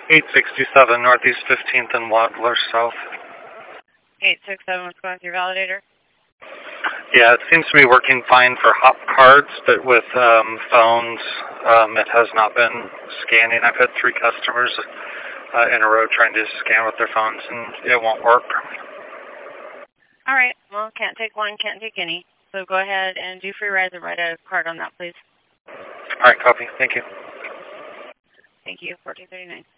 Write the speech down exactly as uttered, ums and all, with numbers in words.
eight sixty-seven Northeast fifteenth and Wadler South. eight six seven, what's going with your validator? Yeah, it seems to be working fine for hop cards, but with um, phones, um, it has not been scanning. I've had three customers uh, in a row trying to scan with their phones, and it won't work. All right. Well, can't take one, can't take any. So go ahead and do free rides and write a card on that, please. All right, copy. Thank you. Thank you. fourteen thirty-nine.